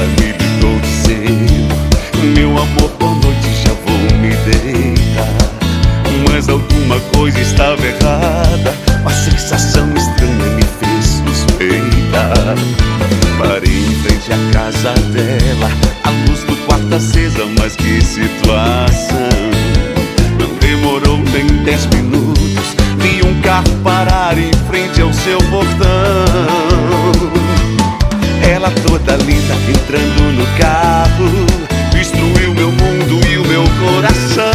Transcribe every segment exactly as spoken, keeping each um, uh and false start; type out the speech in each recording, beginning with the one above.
ela me ligou dizendo: meu amor, boa noite, já vou me deitar. Mas alguma coisa estava errada, uma sensação estranha me fez suspeitar. Parei em frente à casa dela, a luz do quarto acesa, mas que situação. Não demorou nem dez minutos, vi um carro parar em frente ao seu portão. Ela toda linda entrando no carro, destruiu meu mundo e o meu coração.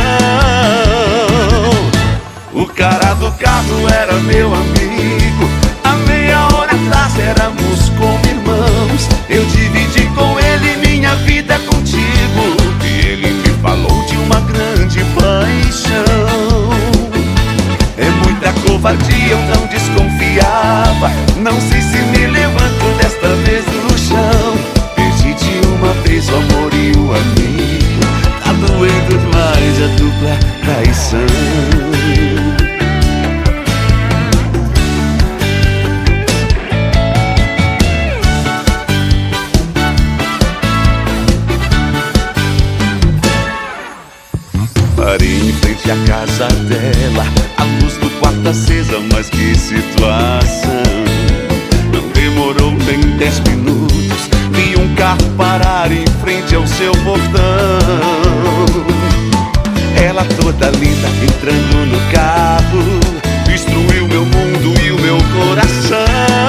O cara do carro era meu amigo, há meia hora atrás éramos como irmãos. Eu dividi com ele minha vida contigo, e ele me falou de uma grande paixão. É muita covardia, eu não desconfiava. Não sei se me levanto desta vez do chão. Perdi de uma vez o amor e o amigo, tá doendo demais a dupla traição. Parei em frente à casa dela, a luz do quarto acesa, mas que situação. Não demorou nem dez minutos, vi um carro parar em frente ao seu portão. Ela toda linda entrando no carro, destruiu meu mundo e o meu coração.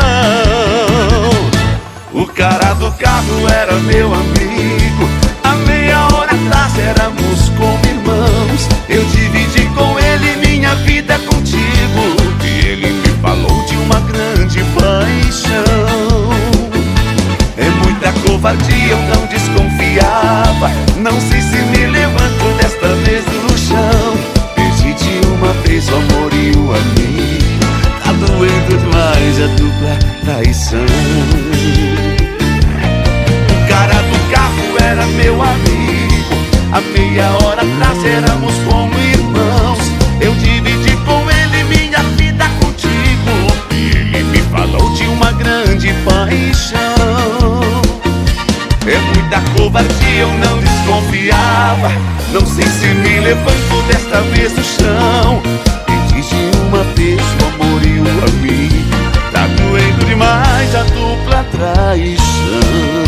O cara do carro era meu amigo, há meia hora atrás éramos como irmãos. Eu dividi com ele minha vida contigo, e ele me falou de uma grande paixão. É muita covardia, eu não desconfiava. Não sei se me levanto desta vez do chão. Perdi de uma vez o amor e o amigo, tá doendo demais a dupla traição. O cara do carro era meu amigo, há meia hora atrás éramos como irmãos. Eu dividi com ele minha vida contigo, e ele me falou de uma grande paixão. É muita covardia, eu não desconfiava. Não sei se me levanto desta vez do chão. Perdi de uma vez o amor e o amigo, tá doendo demais a dupla traição.